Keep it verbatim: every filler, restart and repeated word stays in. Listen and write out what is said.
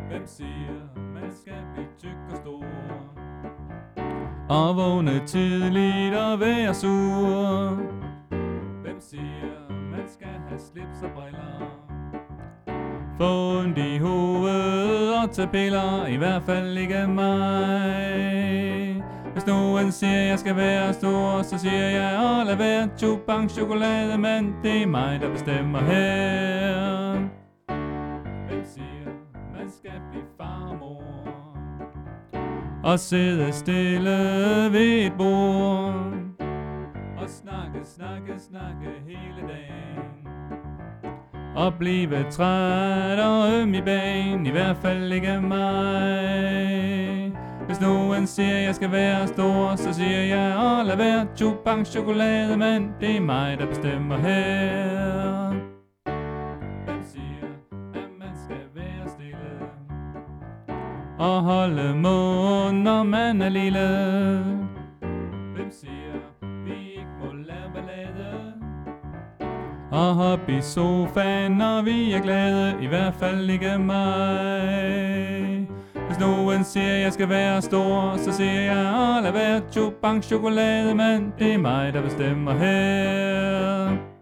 Hvem siger, man skal blive tyk og stor? Og vågne tidligt og være sur. Hvem siger, man skal have slips og briller? Få ondt i hovedet og tage piller, i hvert fald ikke mig. Hvis nogen siger, jeg skal være stor, så siger jeg, åh lad være tobak, chokolade, men det er mig, der bestemmer her. Hvem siger, man skal blive farmor? Og sidde stille ved et bord. Og snakke, snakke, snakke hele dagen. Og blive træt og øm i bagen, i hvert fald ikke mig. Hvis nogen siger, jeg skal være stor, så siger jeg, åh lad være tobak, chokolade, men det er mig, der bestemmer her. Hvem siger, at man skal være stille og holde mund, når man er lille? Hvem siger, vi ikke må lave ballade og hoppe i sofaen, når vi er glade, i hvert fald ikke mig. Hvis nogen siger, jeg skal være stor, så siger jeg, åh lad være tobak, chokolade, men det er mig, der bestemmer her.